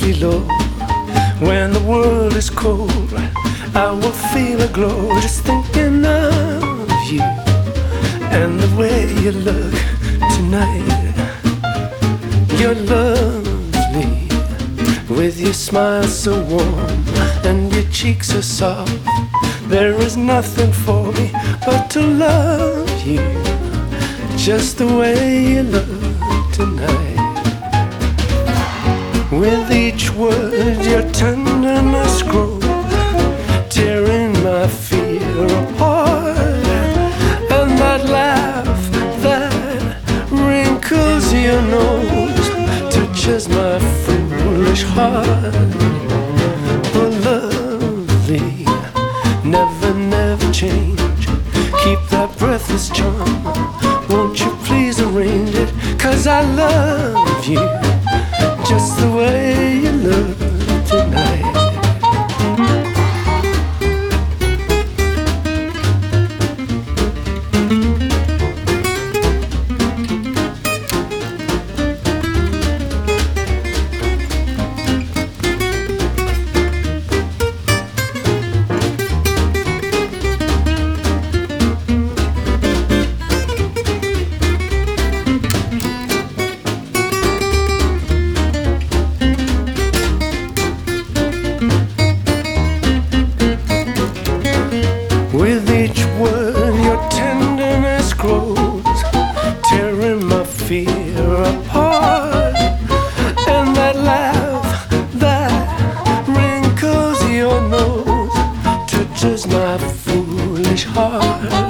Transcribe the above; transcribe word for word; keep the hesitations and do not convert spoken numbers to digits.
really low. When the world is cold, I will feel a glow just thinking of you and the way you look tonight. You're lovely with your smile so warm and your cheeks are soft. There is nothing for me but to love you just the way you look tonight. With each word your tenderness grows, tearing my fear apart. And that laugh that wrinkles your nose touches my foolish heart. Oh lovely, never, never change. Keep that breathless charm, won't you please arrange it? 'Cause I love you just the way you look tonight. With each word your tenderness grows, tearing my fear apart. And that laugh that wrinkles your nose touches my foolish heart.